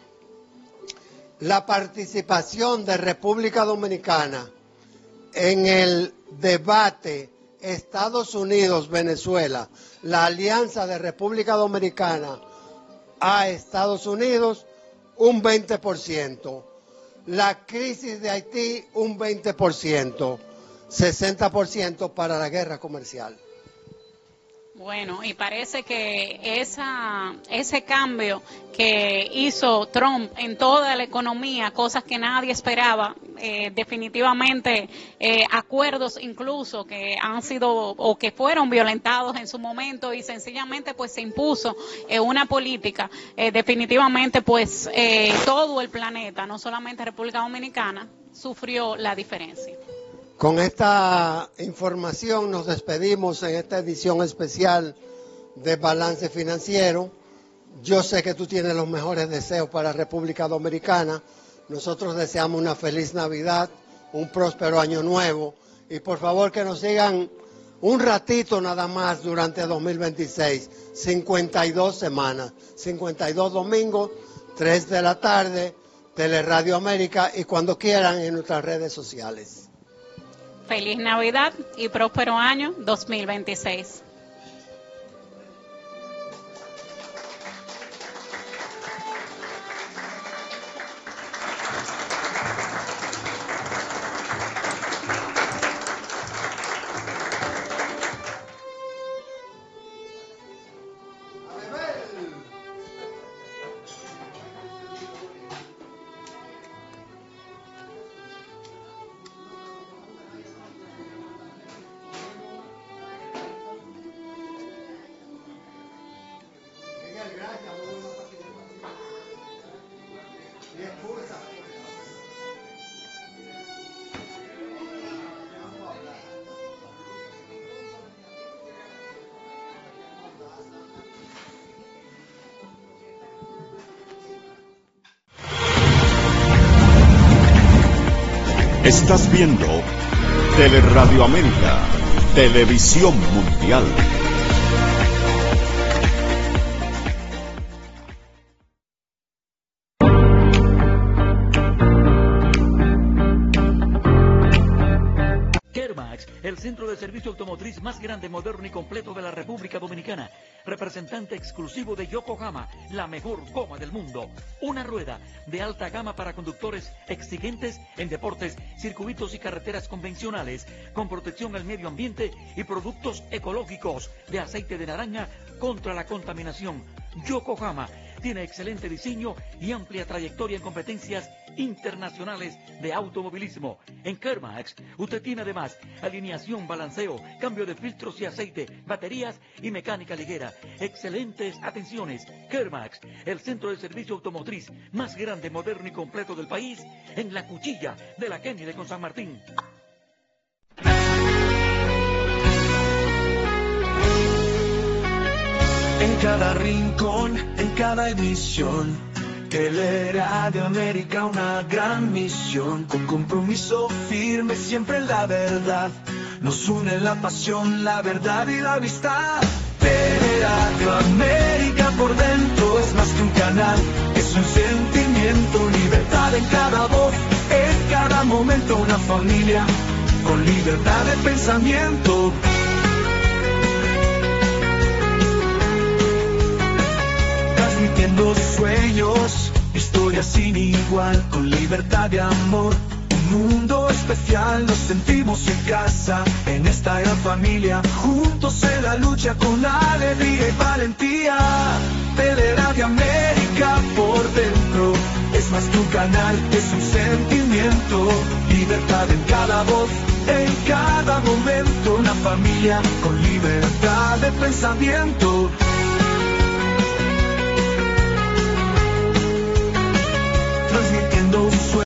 la participación de República Dominicana en el debate Estados Unidos-Venezuela, la alianza de República Dominicana a Estados Unidos, un 20%. La crisis de Haití, un 20%. 60% para la guerra comercial. Bueno, y parece que ese cambio que hizo Trump en toda la economía, cosas que nadie esperaba, definitivamente acuerdos incluso que han sido o que fueron violentados en su momento, y sencillamente pues se impuso una política, definitivamente pues todo el planeta, no solamente República Dominicana, sufrió la diferencia. Con esta información nos despedimos en esta edición especial de Balance Financiero. Yo sé que tú tienes los mejores deseos para República Dominicana. Nosotros deseamos una feliz Navidad, un próspero año nuevo y por favor que nos sigan un ratito nada más durante 2026, 52 semanas, 52 domingos, 3 de la tarde, Teleradio América y cuando quieran en nuestras redes sociales. Feliz Navidad y próspero año 2026. Estás viendo Teleradio América, Televisión Mundial. Kermax, el centro de servicio automotriz más grande, moderno y completo de la República Dominicana. Representante exclusivo de Yokohama, la mejor goma del mundo. Una rueda de alta gama para conductores exigentes en deportes, circuitos y carreteras convencionales, con protección al medio ambiente y productos ecológicos de aceite de naranja contra la contaminación. Yokohama tiene excelente diseño y amplia trayectoria en competencias internacionales de automovilismo. En Kermax, usted tiene además alineación, balanceo, cambio de filtros y aceite, baterías y mecánica ligera. Excelentes atenciones. Kermax, el centro de servicio automotriz más grande, moderno y completo del país, en la cuchilla de la Kennedy con San Martín. En cada rincón, en cada edición, Teleradio América, una gran misión, con compromiso firme, siempre en la verdad. Nos une la pasión, la verdad y la amistad. Teleradio América, por dentro es más que un canal, es un sentimiento, libertad en cada voz, en cada momento, una familia con libertad de pensamiento. Transmitiendo sueños, historias sin igual, con libertad de amor, un mundo especial, nos sentimos en casa, en esta gran familia, juntos en la lucha con alegría y valentía. Teleradio América, por dentro, es más que un canal, es un sentimiento, libertad en cada voz, en cada momento, una familia con libertad de pensamiento.